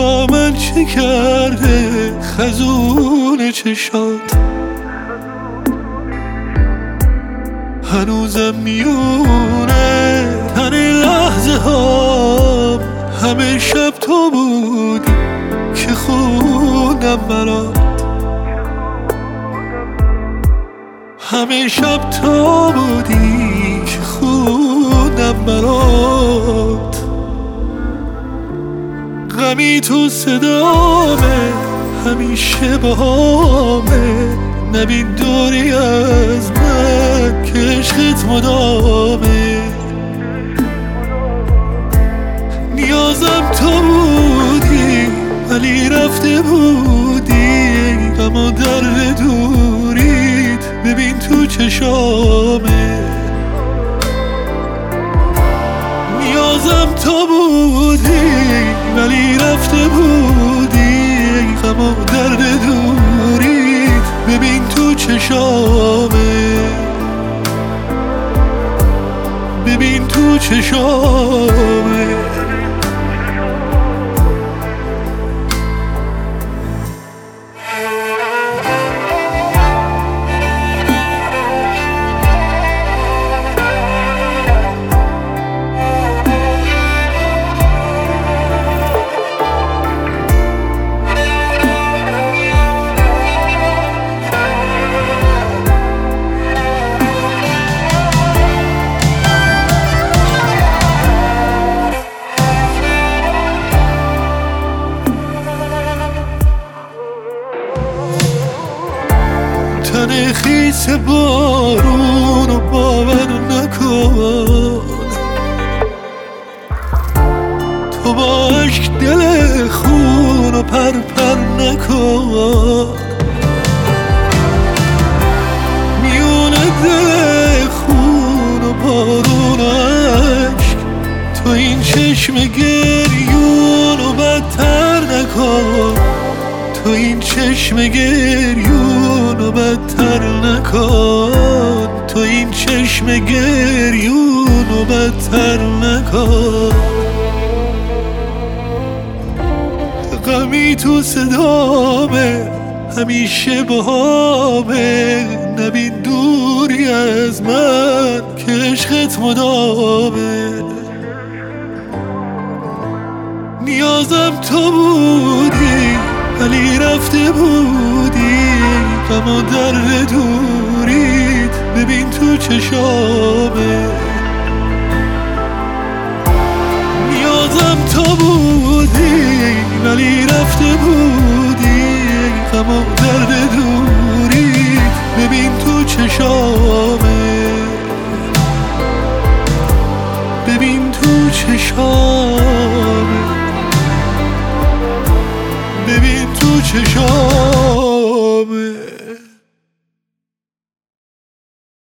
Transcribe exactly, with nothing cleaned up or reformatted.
با من چه کرده خزون چشات؟ هنوزم میونه تن لحظه ها، همه شب تو بودی که خوندم برات، همه شب تو بودی که خوندم برات. غمی تو صدامه همیشه باهامه، نبین دوری از من که عشقت مدامه. نیازم تو بودی ولی رفته بودی، غم و درد دوریت ببین تو چشامه. نیازم تو بودی ولی رفته بودی، غم و درد دوریت ببین تو چشامه، ببین تو چشامه. تن خیس بارون و باور نکن، تو با عشق دل خون و پر پر نکن. میونه دل خون و بارون و عشق، تو این چشم گریون و بدتر نکن، تو این چشم گریون و بدتر نکن، تو این چشم گریون و بدتر نکن. غمی تو صدامه همیشه باهامه، نبین دوری از من که عشقت مدامه. نیازم تو بودی ولی رفته بودی، غم و درد دوریت ببین تو چشامه. نیازم تو بودی ولی رفته بودی، غم و درد دوریت ببین تو چشامه، ببین تو چشامه، ببین تو چشام.